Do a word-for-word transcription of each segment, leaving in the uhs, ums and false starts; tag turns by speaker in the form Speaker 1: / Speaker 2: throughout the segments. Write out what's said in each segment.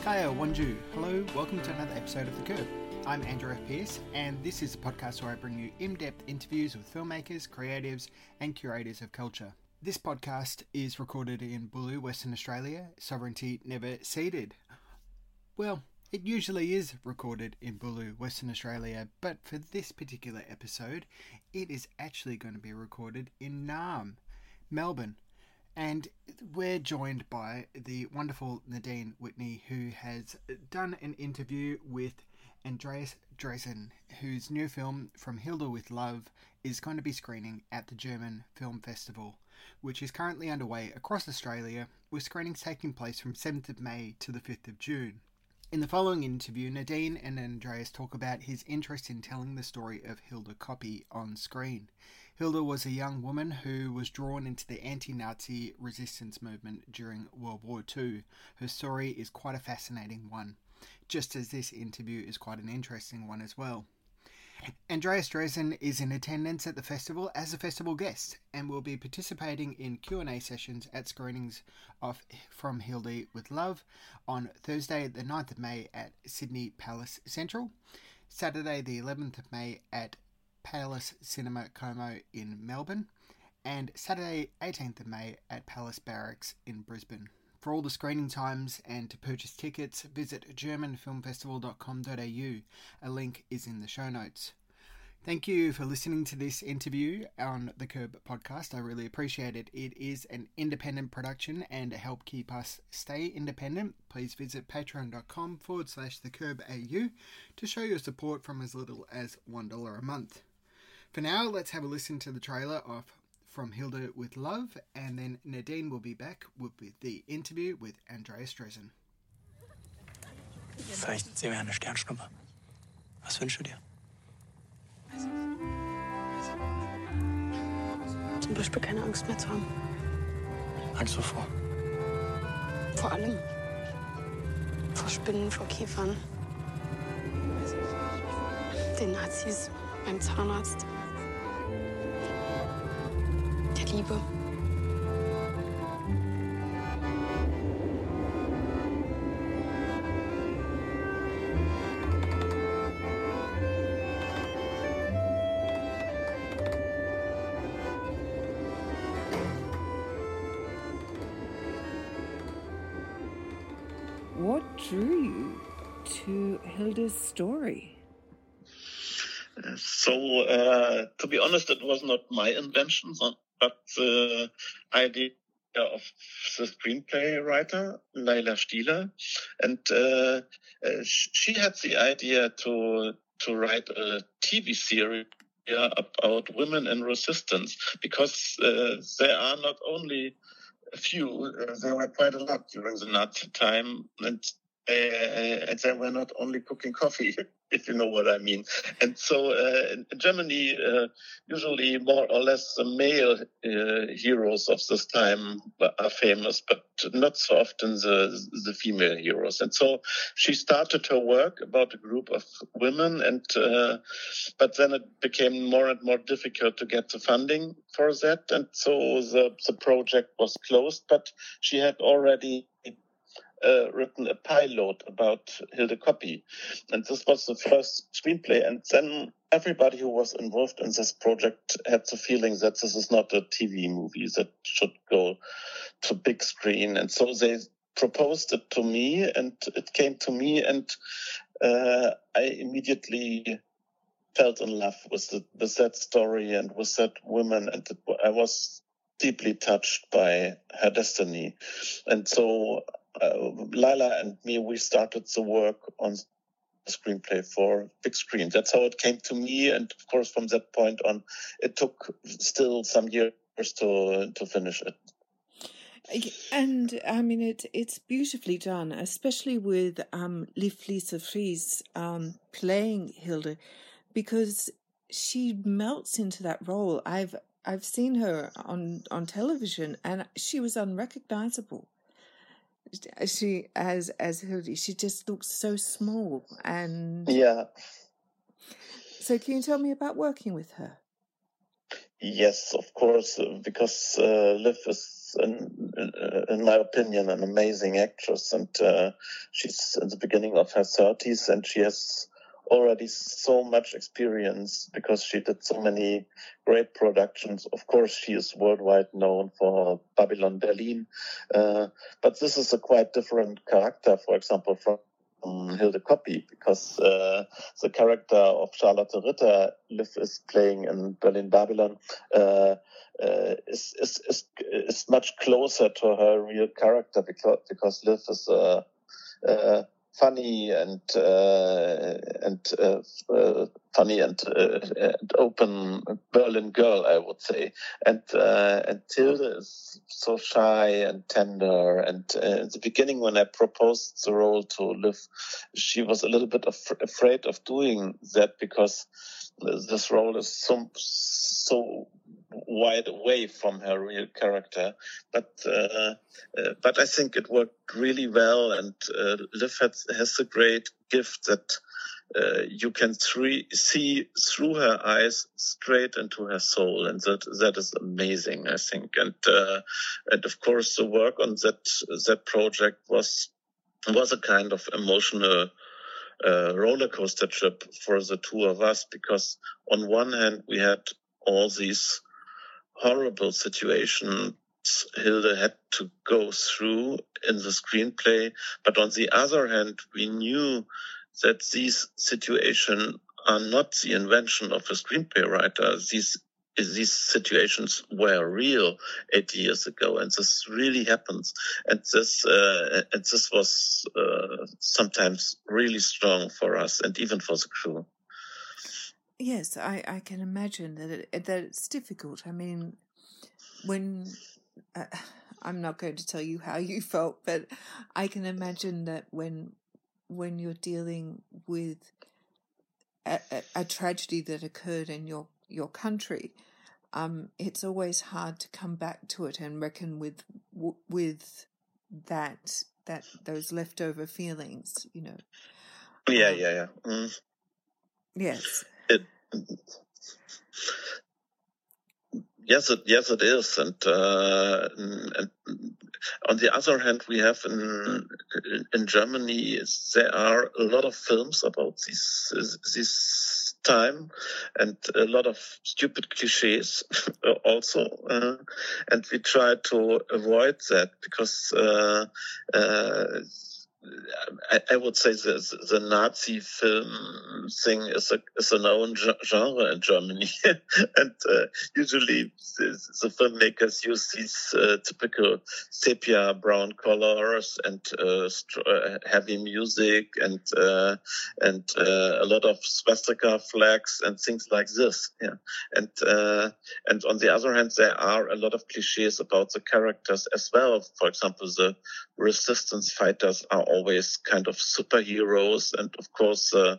Speaker 1: Kaya Wanju. Hello, welcome to another episode of The Curb. I'm Andrew F. Pearce, and this is a podcast where I bring you in-depth interviews with filmmakers, creatives, and curators of culture. This podcast is recorded in Bulu, Western Australia, sovereignty never ceded. Well, it usually is recorded in Bulu, Western Australia, but for this particular episode, it is actually going to be recorded in Naarm, Melbourne. And we're joined by the wonderful Nadine Whitney, who has done an interview with Andreas Dresen, whose new film, From Hilda with Love, is going to be screening at the German Film Festival, which is currently underway across Australia, with screenings taking place from seventh of May to the fifth of June. In the following interview, Nadine and Andreas talk about his interest in telling the story of Hilda Coppi on screen. Hilda was a young woman who was drawn into the anti-Nazi resistance movement during World War Two. Her story is quite a fascinating one, just as this interview is quite an interesting one as well. Andreas Dresen is in attendance at the festival as a festival guest and will be participating in Q and A sessions at screenings of From Hilda with Love on Thursday the ninth of May at Sydney Palace Central, Saturday the eleventh of May at Palace Cinema Como in Melbourne, and Saturday eighteenth of May at Palace Barracks in Brisbane. For all the screening times and to purchase tickets, visit german film festival dot com dot a u. A link is in the show notes. Thank you for listening to this interview on the Curb podcast. I really appreciate it. It is an independent production, and to help keep us stay independent, please visit patreon.com forward slash the Curb AU to show your support from as little as one dollar a month. For now, let's have a listen to the trailer of From Hilda with Love, and then Nadine will be back with the interview with Andreas Dresen.
Speaker 2: Vielleicht sehen wir eine Sternschnuppe. Was wünschst du dir?
Speaker 3: Zum Beispiel keine Angst mehr zu haben.
Speaker 2: Angst wovor?
Speaker 3: Vor allem. Vor Spinnen, vor Käfern. Den Nazis, beim Zahnarzt. Der Liebe.
Speaker 4: What drew you to Hilda's story?
Speaker 5: Uh, so, uh, to be honest, it was not my invention, but the idea of the screenplay writer, Laila Stieler. And uh, uh, she had the idea to to write a T V series about women in resistance, because uh, there are not only a few, uh, there were quite a lot during the Nazi time, and uh, and they were not only cooking coffee, if you know what I mean. And so uh, in Germany, uh, usually more or less the male uh, heroes of this time are famous, but not so often the, the female heroes. And so she started her work about a group of women, and uh, but then it became more and more difficult to get the funding for that. And so the, the project was closed, but she had already Uh, written a pilot about Hilda Coppi. And this was the first screenplay. And then everybody who was involved in this project had the feeling that this is not a T V movie that should go to big screen. And so they proposed it to me, and it came to me, and uh, I immediately fell in love with, the, with that story and with that woman. And it, I was deeply touched by her destiny. And so Uh, Laila and me, we started the work on the screenplay for big screen. That's how it came to me, and of course from that point on, it took still some years to to finish it.
Speaker 4: And I mean, it it's beautifully done, especially with um, Liv Lisa Fries um, playing Hilda, because she melts into that role. I've I've seen her on on television, and she was unrecognizable. She as as Hilda, she just looks so small, and
Speaker 5: yeah.
Speaker 4: So, can you tell me about working with her?
Speaker 5: Yes, of course, because uh, Liv is is, in, in my opinion, an amazing actress, and uh, she's in the beginning of her thirties, and she has already so much experience because she did so many great productions. Of course, she is worldwide known for Babylon Berlin, uh, but this is a quite different character, for example, from um, Hilde Koppy, because uh, the character of Charlotte Ritter Liv is playing in Berlin Babylon uh, uh, is, is, is, is much closer to her real character, because, because Liv is a uh, uh, funny and uh, and uh, uh, funny and, uh, and open Berlin girl, I would say, and uh, and Tilde is so shy and tender. And uh, in the beginning, when I proposed the role to Liv, she was a little bit af- afraid of doing that, because this role is so so wide away from her real character, but uh, uh, but I think it worked really well, and uh, Liv has, has a great gift that uh, you can three, see through her eyes straight into her soul, and that that is amazing, I think. And uh, and of course, the work on that that project was was a kind of emotional uh, roller coaster trip for the two of us, because on one hand we had all these horrible situations Hilde had to go through in the screenplay, but on the other hand, we knew that these situations are not the invention of a screenplay writer. These these situations were real eight years ago, and this really happens. And this uh, and this was uh, sometimes really strong for us, and even for the crew.
Speaker 4: Yes, I, I can imagine that it, that it's difficult. I mean, when uh, I'm not going to tell you how you felt, but I can imagine that when when you're dealing with a, a, a tragedy that occurred in your your country, um, it's always hard to come back to it and reckon with with that that those leftover feelings, you know.
Speaker 5: Yeah,
Speaker 4: um,
Speaker 5: yeah, yeah. Mm.
Speaker 4: Yes.
Speaker 5: It, yes, it yes it is, and, uh, and on the other hand, we have in in Germany there are a lot of films about this this time, and a lot of stupid cliches also, uh, and we try to avoid that, because uh, uh, I, I would say the, the Nazi film thing is a is a known genre in Germany, and uh, usually the, the filmmakers use these uh, typical sepia brown colors and uh, st- heavy music and uh, and uh, a lot of swastika flags and things like this. Yeah, and uh, and on the other hand, there are a lot of cliches about the characters as well. For example, the resistance fighters are always kind of superheroes, and of course uh, uh,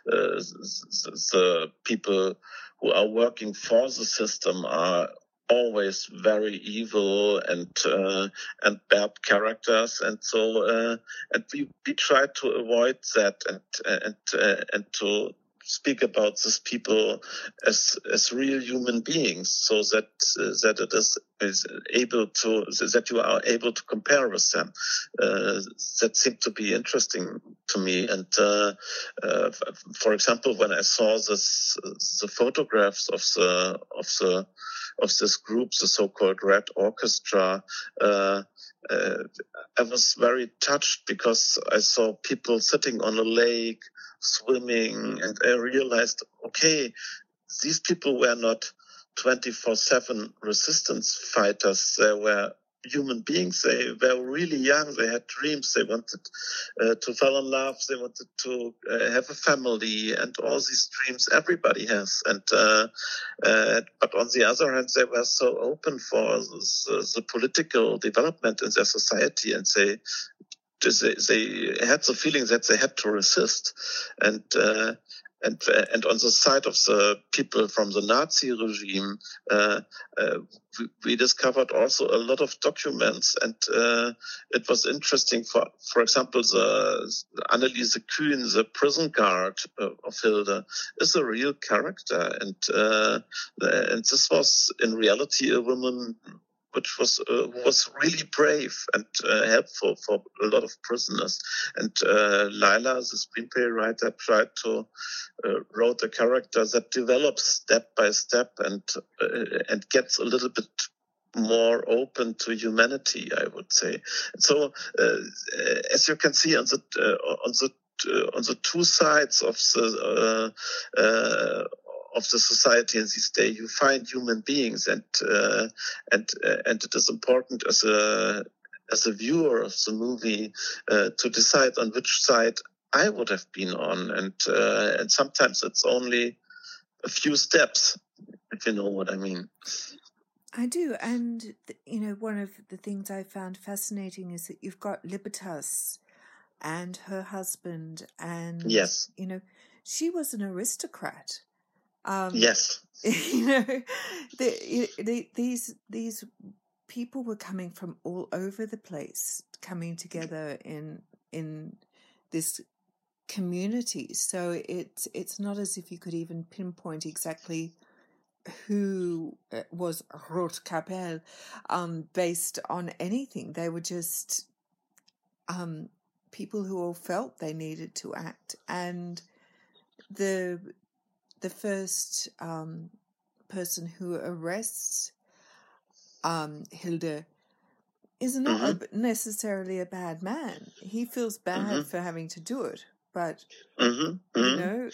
Speaker 5: the, the people who are working for the system are always very evil and uh, and bad characters, and so uh, and we, we try to avoid that, and and uh, and to speak about these people as as real human beings, so that uh, that it is, is able to that you are able to compare with them. Uh, that seemed to be interesting to me. And uh, uh, for example, when I saw this the photographs of the of the of this group, the so-called Red Orchestra, uh, uh, I was very touched, because I saw people sitting on a lake, swimming, and I realized, okay, these people were not twenty-four seven resistance fighters. They were human beings. They were really young. They had dreams. They wanted uh, to fall in love. They wanted to uh, have a family, and all these dreams everybody has. And uh, uh, but on the other hand, they were so open for the, the political development in their society, and they they, they had the feeling that they had to resist. And uh, and uh, and on the side of the people from the Nazi regime, uh, uh, we, we discovered also a lot of documents, and uh, it was interesting. For for example, the Anneliese Kühn, the prison guard uh, of Hilde, is a real character, and uh, and this was in reality a woman which was uh, was really brave and uh, helpful for a lot of prisoners. And uh, Laila, the screenplay writer, tried to uh, wrote a character that develops step by step and uh, and gets a little bit more open to humanity, I would say. So, uh, as you can see on the uh, on the uh, on the two sides of the uh, uh, of the society in this day, you find human beings, and uh, and uh, and it is important as a as a viewer of the movie uh, to decide on which side I would have been on, and uh, and sometimes it's only a few steps, if you know what I mean.
Speaker 4: I do, and you know, one of the things I found fascinating is that you've got Libertas and her husband, and
Speaker 5: yes,
Speaker 4: you know, she was an aristocrat. Um,
Speaker 5: yes,
Speaker 4: you know, the, the, these these people were coming from all over the place, coming together in in this community. So it's it's not as if you could even pinpoint exactly who was Roodkapelle um, based on anything. They were just um, people who all felt they needed to act. And the the first um, person who arrests um, Hilde is not
Speaker 5: mm-hmm.
Speaker 4: a, necessarily a bad man. He feels bad
Speaker 5: mm-hmm.
Speaker 4: for having to do it, but
Speaker 5: mm-hmm.
Speaker 4: you
Speaker 5: Mm-hmm.
Speaker 4: know,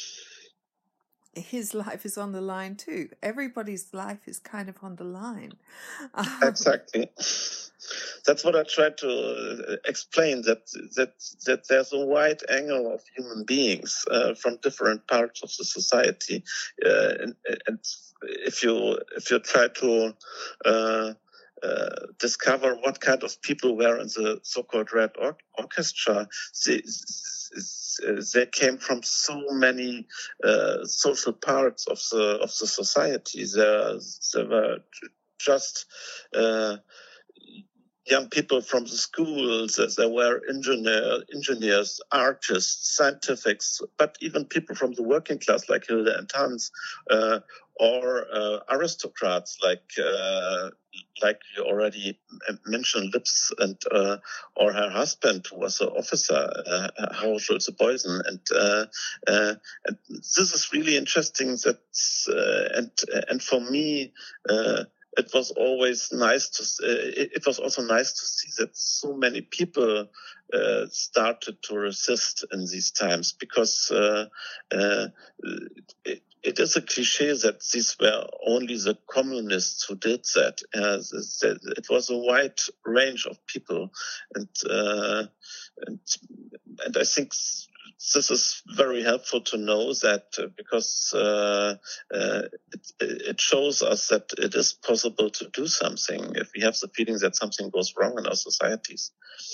Speaker 4: his life is on the line too. Everybody's life is kind of on the line. Um,
Speaker 5: exactly. That's what I tried to explain, that that that there's a wide angle of human beings uh, from different parts of the society, uh, and, and if you if you try to uh, uh, discover what kind of people were in the so-called Red or- Orchestra, they, they came from so many uh, social parts of the of the society. There, there were just uh, young people from the schools, there were engineer, engineers, artists, scientists, but even people from the working class like Hilde and Hans, uh, or uh, aristocrats like uh, like you already mentioned, Lips, and uh, or her husband, who was an officer, uh, Hauer Schulze-Beusen, and uh, uh, and this is really interesting. That uh, and and for me. Uh, It was always nice to. Uh, it, it was also nice to see that so many people uh, started to resist in these times, because uh, uh, it, it is a cliche that these were only the communists who did that. Uh, it was a wide range of people, and uh, and and I think. This is very helpful to know, that uh, because uh, uh, it, it shows us that it is possible to do something if we have the feeling that something goes wrong in our societies.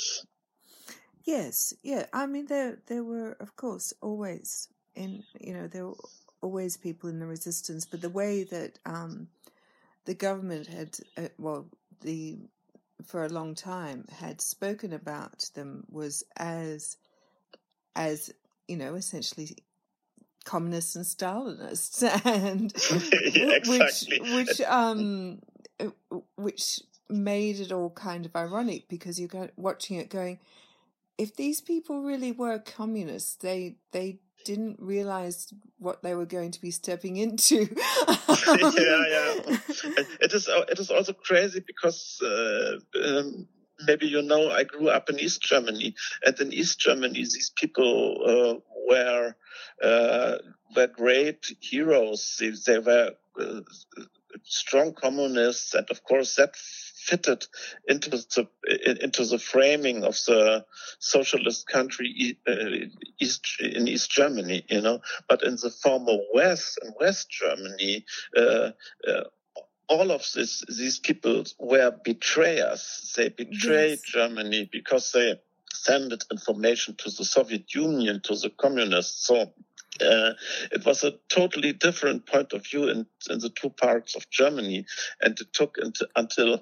Speaker 4: Yes, yeah. I mean, there there were, of course, always in you know there were always people in the resistance, but the way that um, the government had, uh, well, the for a long time had spoken about them was as as you know, essentially communists and Stalinists, and
Speaker 5: yeah, exactly.
Speaker 4: which which um which made it all kind of ironic, because you're watching it going, if these people really were communists, they they didn't realize what they were going to be stepping into.
Speaker 5: yeah, yeah. It is it is also crazy because. Uh, um, Maybe you know, I grew up in East Germany, and in East Germany, these people uh, were uh, were great heroes. They, they were uh, strong communists, and of course, that fitted into the into the framing of the socialist country uh, East in East Germany. You know, but in the former West and West Germany. Uh, uh, All of this, these people were betrayers. They betrayed yes. Germany because they sent information to the Soviet Union, to the communists. So uh, it was a totally different point of view in, in the two parts of Germany. And it took into, until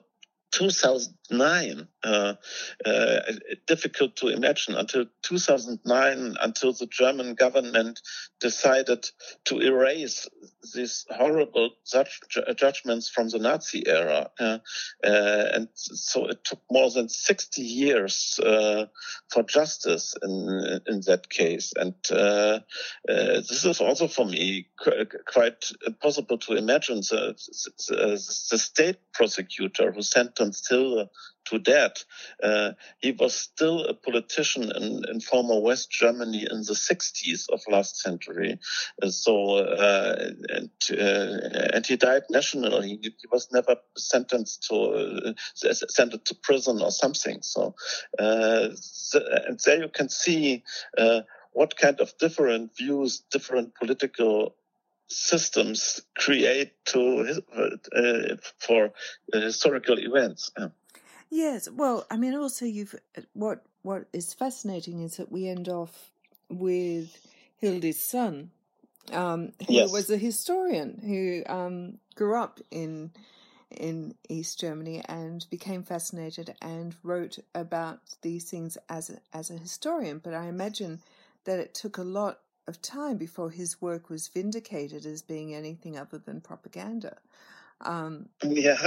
Speaker 5: two thousand nine, uh, uh, difficult to imagine, until two thousand nine, until the German government decided to erase these horrible judge- judgments from the Nazi era. Uh, uh, and so it took more than sixty years uh, for justice in, in that case. And uh, uh, this is also for me qu- quite impossible to imagine. The, the, the state prosecutor who sentenced Hilde to death, uh, he was still a politician in, in former West Germany in the sixties of last century. Uh, so, uh, and, uh, and he died nationally. He, he was never sentenced to uh, sentenced to prison or something. So, uh, the, and there you can see uh, what kind of different views, different political systems create to uh, for uh, historical events. Yeah.
Speaker 4: Yes, well, I mean, also you've what what is fascinating is that we end off with Hilde's son, um, who
Speaker 5: Yes.
Speaker 4: was a historian who um, grew up in in East Germany and became fascinated and wrote about these things as a, as a historian. But I imagine that it took a lot of time before his work was vindicated as being anything other than propaganda. Um,
Speaker 5: yeah.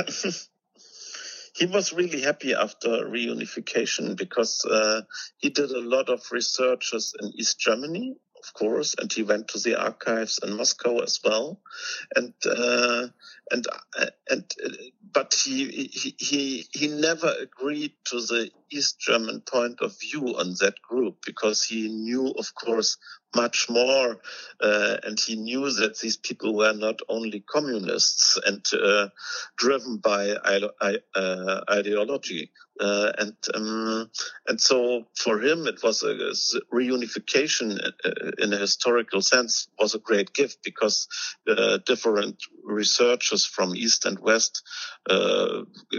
Speaker 5: He was really happy after reunification because uh, he did a lot of researches in East Germany, of course, and he went to the archives in Moscow as well. And uh, and and but he he he he never agreed to the East German point of view on that group because he knew, of course, much more, uh, and he knew that these people were not only communists and uh, driven by uh, ideology, uh, and um, and so for him it was a, a reunification in a historical sense was a great gift because uh, different researchers from East and West uh,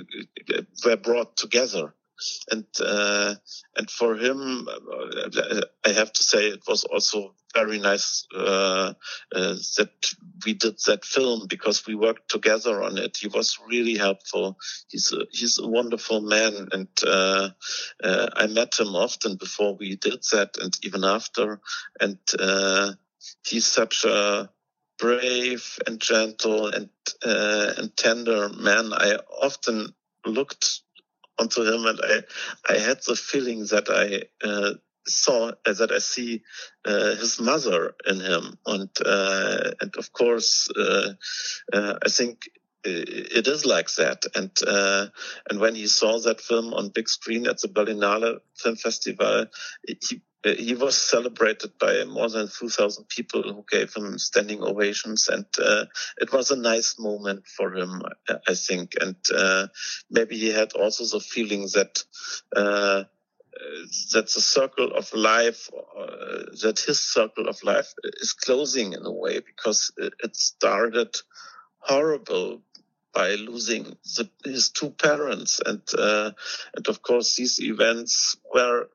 Speaker 5: were brought together. And uh, and for him, uh, I have to say it was also very nice uh, uh, that we did that film because we worked together on it. He was really helpful. He's a, he's a wonderful man, and uh, uh, I met him often before we did that, and even after. And uh, he's such a brave and gentle and uh, and tender man. I often looked onto him, and I, I had the feeling that I uh, saw uh, that I see uh, his mother in him, and uh, and of course uh, uh, I think it is like that. And uh, and when he saw that film on big screen at the Berlinale Film Festival, he. He was celebrated by more than two thousand people who gave him standing ovations, and uh, it was a nice moment for him, I think. And uh, maybe he had also the feeling that uh, that the circle of life, uh, that his circle of life is closing in a way because it started horrible by losing the, his two parents, and uh, and of course these events were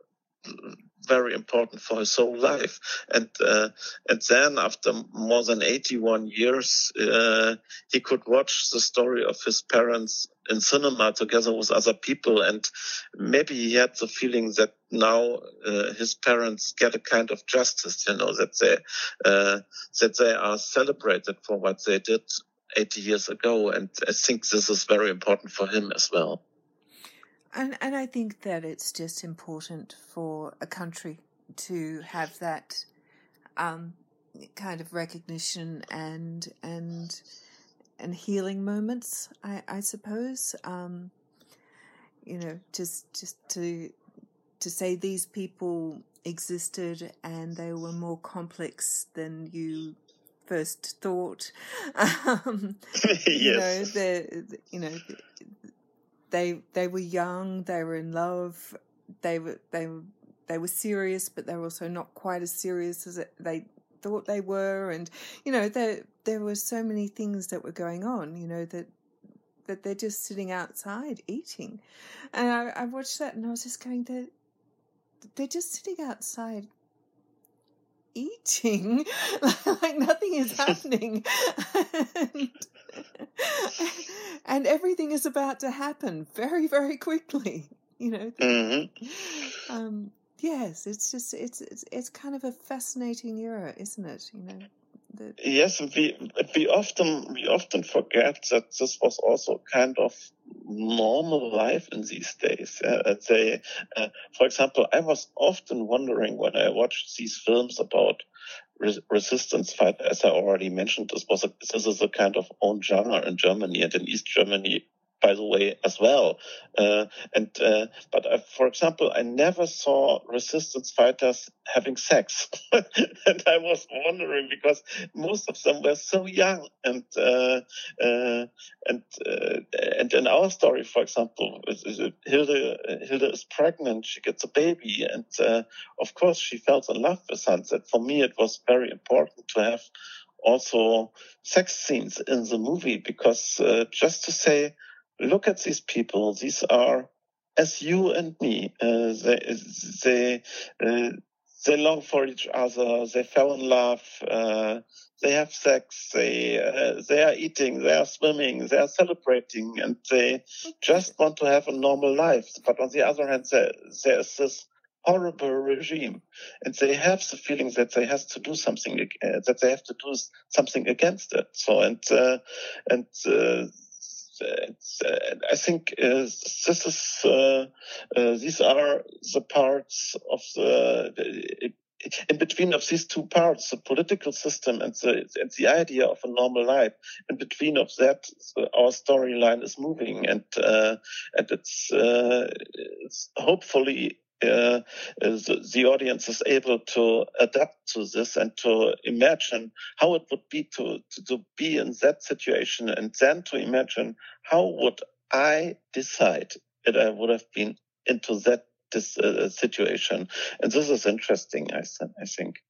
Speaker 5: very important for his whole life. And uh, and then after more than eighty-one years, uh, he could watch the story of his parents in cinema together with other people. And maybe he had the feeling that now uh, his parents get a kind of justice, you know, that they, uh, that they are celebrated for what they did eighty years ago. And I think this is very important for him as well.
Speaker 4: And and I think that it's just important for a country to have that um, kind of recognition and and and healing moments. I, I suppose, um, you know, just just to to say these people existed and they were more complex than you first thought. Um,
Speaker 5: Yes.
Speaker 4: You know, the you know. They they were young. They were in love. They were they were they were serious, but they were also not quite as serious as it, they thought they were. And you know, there there were so many things that were going on. You know that that they're just sitting outside eating, and I, I watched that and I was just going, they're they're just sitting outside eating like nothing is happening, and, and everything is about to happen very, very quickly. You know.
Speaker 5: Mm-hmm.
Speaker 4: Um, yes, it's just it's it's it's kind of a fascinating era, isn't it? You know. The...
Speaker 5: Yes, we we often we often forget that this was also kind of normal life in these days. Uh, they, uh, for example, I was often wondering when I watched these films about res- resistance fight. As I already mentioned, this was a, this is a kind of own genre in Germany and in East Germany, by the way, as well. Uh, and uh, but uh, for example, I never saw resistance fighters having sex, and I was wondering because most of them were so young, and uh, uh, and uh, and in our story, for example, Hilde Hilde is pregnant, she gets a baby, and uh, of course she fell in love with Sunset. For me, it was very important to have also sex scenes in the movie because uh, just to say, look at these people. These are as you and me. Uh, they they uh, they long for each other. They fell in love. Uh, they have sex. They uh, they are eating. They are swimming. They are celebrating, and they just want to have a normal life. But on the other hand, there, there is this horrible regime, and they have the feeling that they have to do something. Uh, that they have to do something against it. So and uh, and. Uh, It's, uh, I think uh, this is uh, uh, these are the parts of the, the in between of these two parts, the political system and the and the idea of a normal life. In between of that, our storyline is moving, and uh, and it's, uh, it's hopefully. Uh, the, the audience is able to adapt to this and to imagine how it would be to, to, to be in that situation, and then to imagine how would I decide that I would have been into that this uh, situation. And this is interesting, I, I think.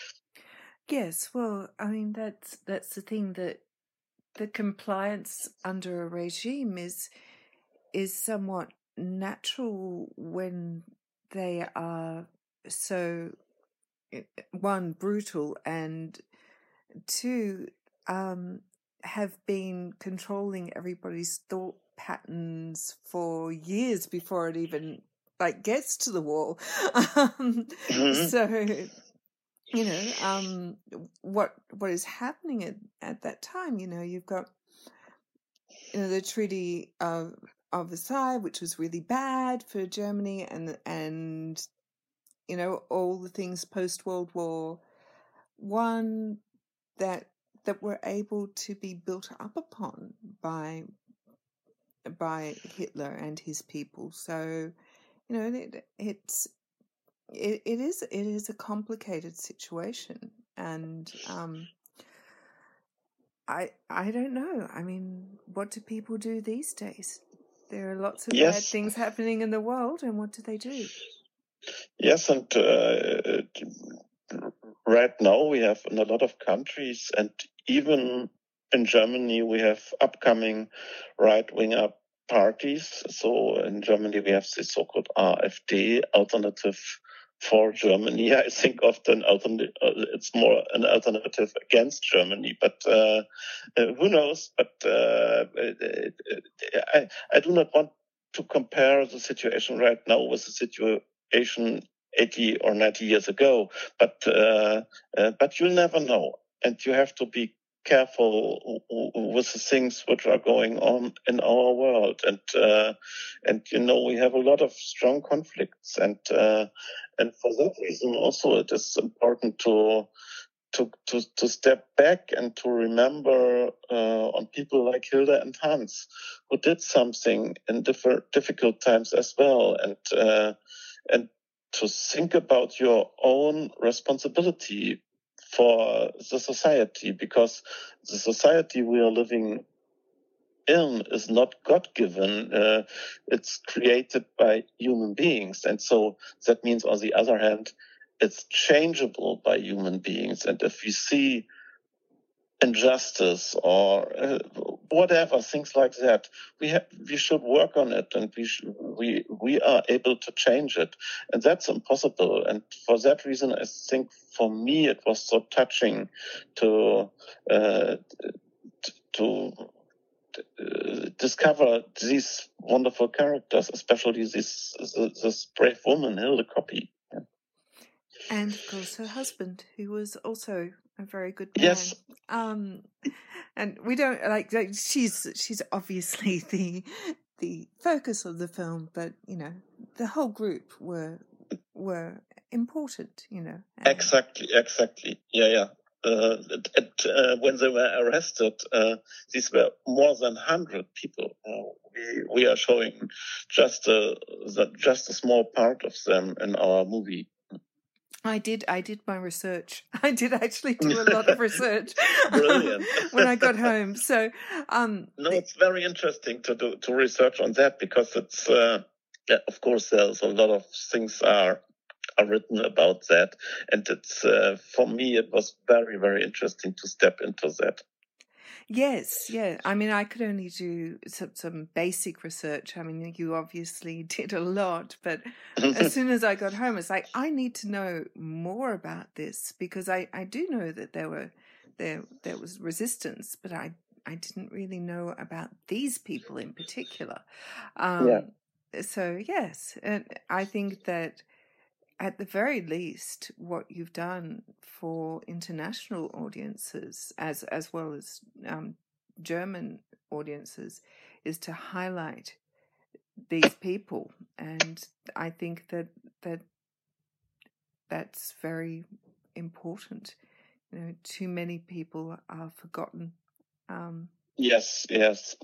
Speaker 4: Yes, well, I mean, that's that's the thing, that the compliance under a regime is is somewhat natural when they are so, one, brutal, and two, um, have been controlling everybody's thought patterns for years before it even like gets to the wall. um,
Speaker 5: Mm-hmm.
Speaker 4: So, you know, um, what what is happening at, at that time? You know, you've got, you know, the Treaty of of Versailles, which was really bad for Germany, and and you know, all the things post World War One that that were able to be built up upon by by Hitler and his people. So, you know, it, it's it, it is it is a complicated situation, and um, I I don't know. I mean, what do people do these days? There are lots of
Speaker 5: yes.
Speaker 4: bad things happening in the world, and what do they do?
Speaker 5: Yes, and uh, right now we have in a lot of countries, and even in Germany, we have upcoming right-winger parties. So in Germany, we have the so-called A F D, Alternative for Germany. I think often altern- it's more an alternative against Germany, but uh, uh, who knows? But uh, I, I do not want to compare the situation right now with the situation eighty or ninety years ago, but uh, uh, but you'll never know, and you have to be careful with the things which are going on in our world, and uh, and you know we have a lot of strong conflicts, and uh, and for that reason also it is important to. To, to, to step back and to remember uh, on people like Hilde and Hans, who did something in different difficult times as well, and uh, and to think about your own responsibility for the society, because the society we are living in is not God-given. Uh, it's created by human beings. And so that means, on the other hand, it's changeable by human beings. And if we see injustice or uh, whatever, things like that. We have, we should work on it, and we sh- we we are able to change it, and that's impossible. And for that reason, I think for me it was so touching to uh, to uh, discover these wonderful characters, especially this this brave woman, Hilde Koppy. Yeah.
Speaker 4: And of course her husband, who was also a very good man.
Speaker 5: Yes.
Speaker 4: Um, and we don't like, like she's she's obviously the the focus of the film, but you know the whole group were were important. You know. And
Speaker 5: Exactly. Exactly. Yeah. Yeah. Uh, at, uh, when they were arrested, uh, these were more than hundred people. Uh, we we are showing just a the, just a small part of them in our movie.
Speaker 4: I did. I did my research. I did actually do a lot of research.
Speaker 5: Brilliant.
Speaker 4: When I got home. So, um,
Speaker 5: no, it's very interesting to do to research on that, because it's uh, yeah, of course there's a lot of things are are written about that, and it's uh, for me it was very very interesting to step into that.
Speaker 4: Yes, yeah. I mean, I could only do some, some basic research. I mean, you obviously did a lot, but as soon as I got home, it's like, I need to know more about this, because I, I do know that there were there there was resistance, but I I didn't really know about these people in particular. Um,
Speaker 5: Yeah.
Speaker 4: So yes, and I think that at the very least, what you've done for international audiences, as as well as um, German audiences, is to highlight these people, and I think that that that's very important. You know, too many people are forgotten. Um,
Speaker 5: Yes, yes.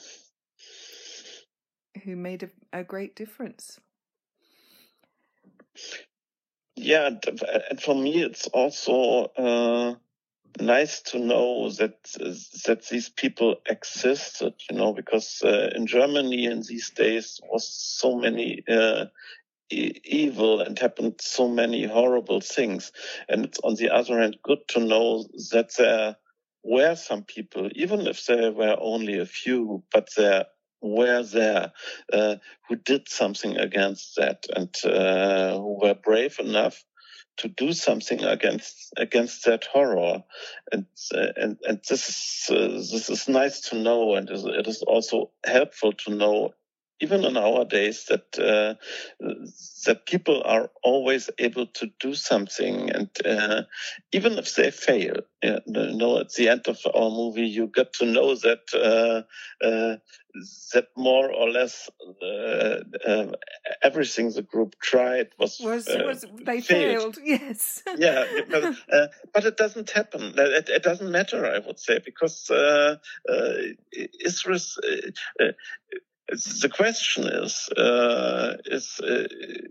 Speaker 4: who made a, a great difference.
Speaker 5: Yeah, and, and for me, it's also uh, nice to know that that these people existed. You know, because uh, in Germany in these days was so many uh, e- evil and happened so many horrible things, and it's on the other hand good to know that there were some people, even if there were only a few, but there were there uh, who did something against that, and uh, who were brave enough to do something against against that horror, and uh, and and this is uh, this is nice to know, and it is also helpful to know, even in our days, that uh, that people are always able to do something, and uh, even if they fail, you know, at the end of our movie, you get to know that uh, uh, that more or less uh, uh, everything the group tried was
Speaker 4: Was
Speaker 5: uh,
Speaker 4: was they
Speaker 5: failed.
Speaker 4: failed? Yes.
Speaker 5: Yeah, but, uh, but it doesn't happen. It, it doesn't matter, I would say, because uh, uh, it's res- uh, uh, the question is uh, is uh,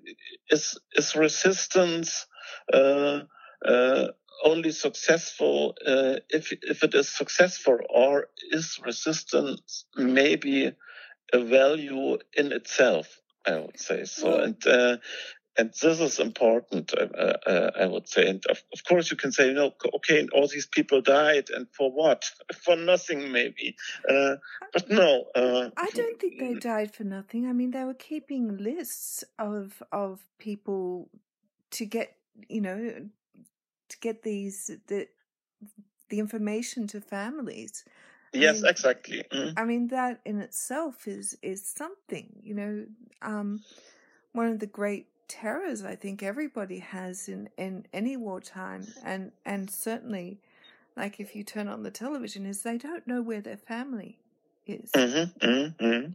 Speaker 5: is is resistance uh, uh, only successful uh, if if it is successful, or is resistance maybe a value in itself? I would say so,
Speaker 4: Well,
Speaker 5: and. Uh, And this is important, uh, uh, I would say. And of, of course, you can say, you know, okay, all these people died, and for what? For nothing, maybe. Uh, but no. Uh,
Speaker 4: I don't think they died for nothing. I mean, they were keeping lists of of people to get, you know, to get these the the information to families. I
Speaker 5: yes,
Speaker 4: mean,
Speaker 5: exactly. Mm.
Speaker 4: I mean, that in itself is is something. You know, um, one of the great terrors I think everybody has in, in any wartime, and and certainly, like if you turn on the television, is they don't know where their family is.
Speaker 5: Mm-hmm, mm-hmm.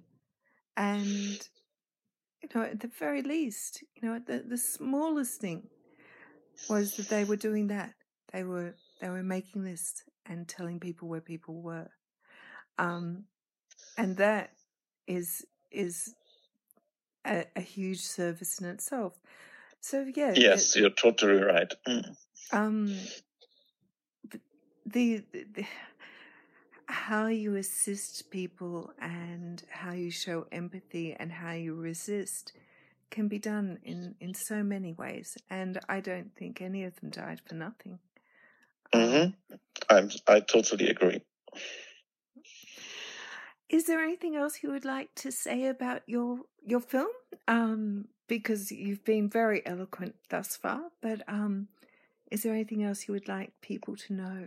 Speaker 4: And you know, at the very least, you know, the the smallest thing was that they were doing that. They were they were making lists and telling people where people were, um, and that is is a, a huge service in itself. So yeah,
Speaker 5: Yes,
Speaker 4: the,
Speaker 5: you're totally right. Mm.
Speaker 4: um, the, the, the how you assist people and how you show empathy and how you resist can be done in, in so many ways. And I don't think any of them died for nothing.
Speaker 5: Mm-hmm. I'm, I totally agree.
Speaker 4: Is there anything else you would like to say about your your film? Um, because you've been very eloquent thus far, but um, is there anything else you would like people to know?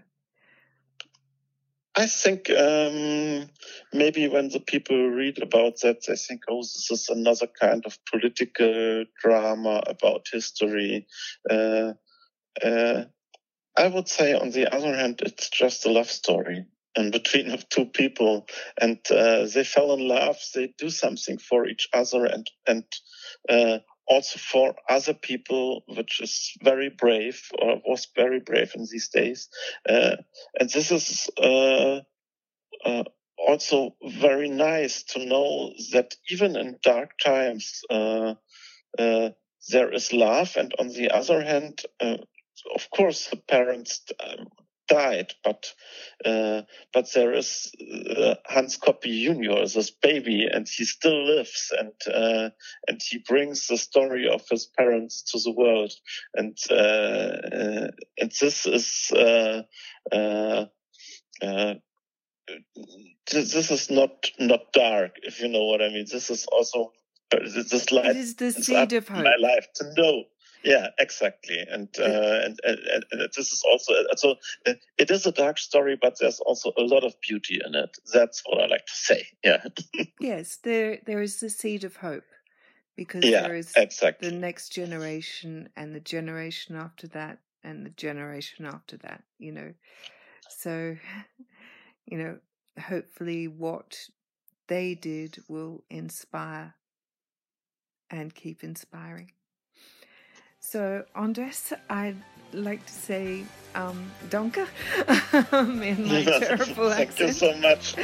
Speaker 5: I think um, maybe when the people read about that, they think, oh, this is another kind of political drama about history. Uh, uh, I would say, on the other hand, it's just a love story in between of two people, and uh, they fell in love. They do something for each other, and and uh, also for other people, which is very brave, or was very brave in these days. Uh, and this is uh, uh, also very nice to know that even in dark times, uh, uh, there is love, and on the other hand, uh, of course, the parents um, died, but uh, but there is uh, Hans Koppe Junior, this baby, and he still lives, and uh, and he brings the story of his parents to the world, and uh, uh, and this is uh, uh, uh, this is not not dark, if you know what I mean. This is also this light.
Speaker 4: It is the seed of hope.
Speaker 5: My life to know. Yeah, exactly, and, uh, and, and and this is also so. It is a dark story, but there's also a lot of beauty in it. That's what I like to say. Yeah.
Speaker 4: Yes, there there is the seed of hope, because
Speaker 5: yeah,
Speaker 4: there is
Speaker 5: exactly.
Speaker 4: the next generation, and the generation after that, and the generation after that. You know, so you know, hopefully, what they did will inspire and keep inspiring. So, Andres, I'd like to say um, danke in my terrible
Speaker 5: Thank
Speaker 4: accent.
Speaker 5: you so much.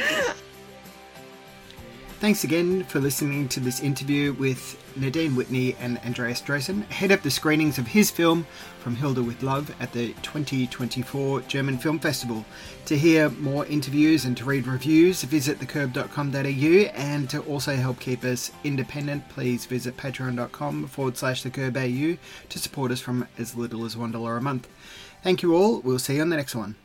Speaker 1: Thanks again for listening to this interview with Nadine Whitney and Andreas Dresen, ahead of the screenings of his film From Hilda with Love at the twenty twenty-four German Film Festival. To hear more interviews and to read reviews, visit the curb dot com dot a u, and to also help keep us independent, please visit patreon.com forward slash thecurbau to support us from as little as one dollar a month. Thank you all. We'll see you on the next one.